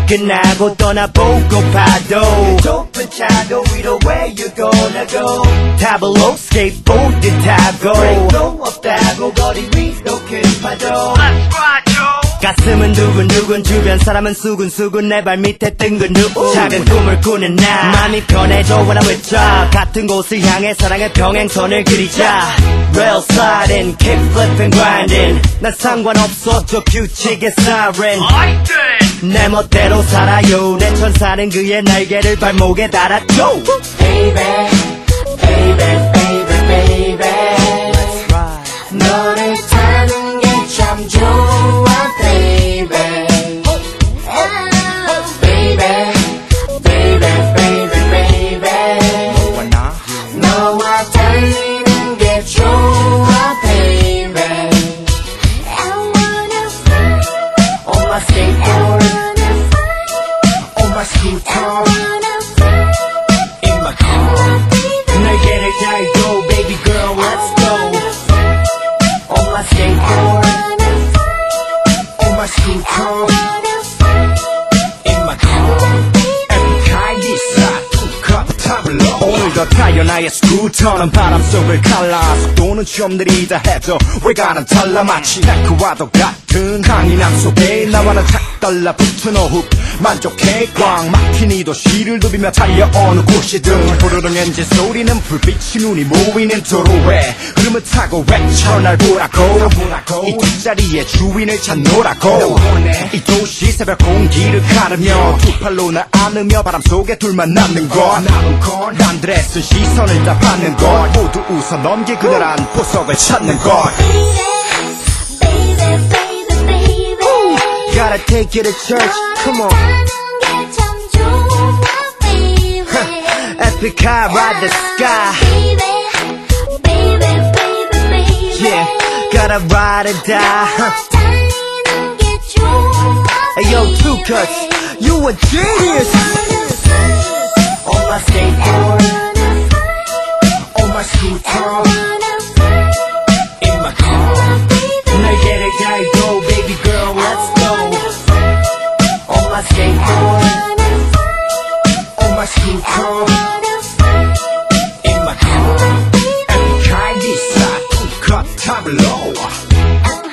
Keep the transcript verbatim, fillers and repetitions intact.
끝나고 떠나보고파도 좁은 차도 위로 where you gonna go 타블로 스케이트보드 타고 브레이크도 없다고 거리 위로 큰 파도 가슴은 두근두근 주변 사람은 수근수근 내 발 밑에 뜬 건 누구 작은 꿈을 꾸는 나 마음이 편해져 when I'm with ya 같은 곳을 향해 사랑의 평행선을 그리자 Rail sliding, kick flipping, grinding 난 상관없어 저 규칙의 siren 내 멋대로 살아요 내 천사는 그의 날개를 발목에 달았죠 Baby, baby, baby, baby 너를 타는 게 참 좋아 baby Baby, baby, baby, baby 너와 달리는 게 좋아 baby I wanna fly On my skateboard On my scooter In my car 날개를 달고 baby girl let's go On my skateboard On my scooter In my car 오늘도 타요 나의 스쿠터는 바람속을 갈라 속도는 좀 느리다 해도 외관은 달라 마치 테크와도 같은 강인함 속에 나와는 착 달라붙은 호흡 만족해 꽉 막힌 이 도시를 누비며 달려오는 곳이든 부르릉 엔진 소리는 불빛이 눈이 모이는 도로에 흐름을 타고 외쳐 날 보라고 이 뒷자리의 주인을 찾노라고 이 도시 새벽 공기를 가르며 두 팔로 날 안으며 바람 속에 둘만 남는 것 남들의 쓴 시선을 다 받는 것 모두 웃어 넘길 그들한 보석을 찾는 것 Baby, baby, baby Gotta take you to church, come on Epic high, ride the sky Yeah, gotta ride or die Hey yo, two cuts, you a genius On my skateboard On my scooter In my car 날개를 달고 baby girl let's go On my skateboard On my scooter In my car 에픽하이 기사 두 컷 타블로